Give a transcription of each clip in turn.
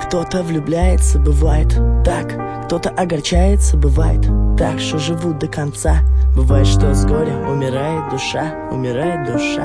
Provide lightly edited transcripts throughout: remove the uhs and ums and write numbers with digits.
Кто-то влюбляется, бывает так, кто-то огорчается, бывает так, что живут до конца. Бывает, что с горя умирает душа, умирает душа.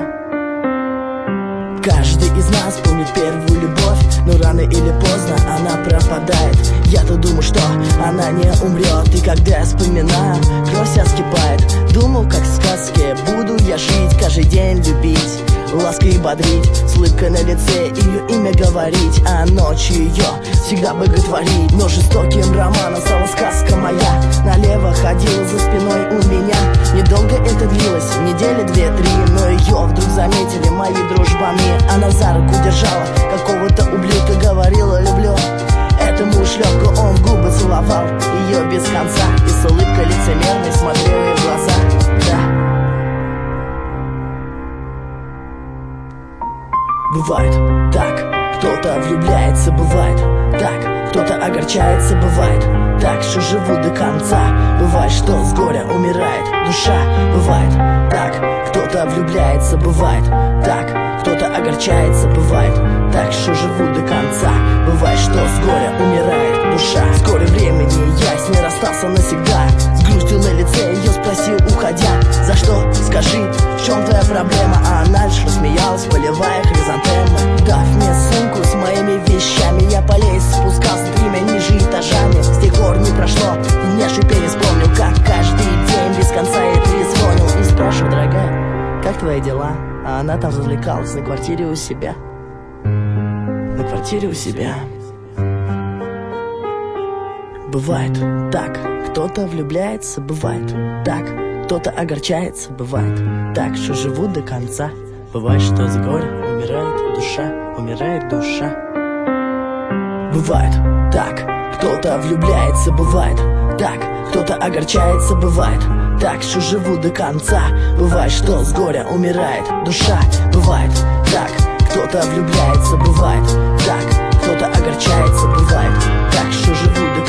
Каждый из нас помнит первую любовь, но рано или поздно она пропадает. Я-то думаю, что она не умрет, и когда я вспоминаю, кровь вся вскипает. Думал, как в сказке, буду я жить, каждый день любить, лаской бодрить, с улыбкой на лице ее имя говорить, а ночью ее всегда боготворить. Но жестоким романом стала сказка моя, налево ходила за спиной у меня. Недолго это длилось, недели две-три, но ее вдруг заметили мои дружбаны. Она за руку держала какого-то ублюдка, говорила люблю. Этому шлепку он в губы целовал ее без конца, и с улыбкой лицемерной смотрел ей в глаза. Да. Бывает так, кто-то влюбляется, бывает так, кто-то огорчается, бывает так, что живут до конца. Бывает, что с горя умирает душа. Бывает так, кто-то влюбляется, бывает так, кто-то огорчается, бывает так, что живут до конца. Бывает, что с горя умирает душа. Вскоре времени я с ней расстался навсегда. С грустью на лице ее спросил, уходя: за что, скажи, в чем твоя проблема? А она лишь рассмеялась, поливая хризантемы. Дав мне сумку с моими вещами, я по лестнице спускался 3 ниже этажами. С тех пор не прошло, мне шипение вспомнил, как каждый день без конца я трезвонил и спрашиваю: дорогая, как твои дела? А она там развлекалась на квартире у себя. На квартире у себя. Бывает так, кто-то влюбляется, бывает так, кто-то огорчается, бывает так, что живут до конца. Бывает, что с горя умирает душа, умирает душа. Бывает так, кто-то влюбляется, бывает так, кто-то огорчается, бывает так, что живут до конца. Бывает, что с горя умирает душа. Бывает так, кто-то влюбляется, бывает так, кто-то огорчается, бывает так, что живут до конца.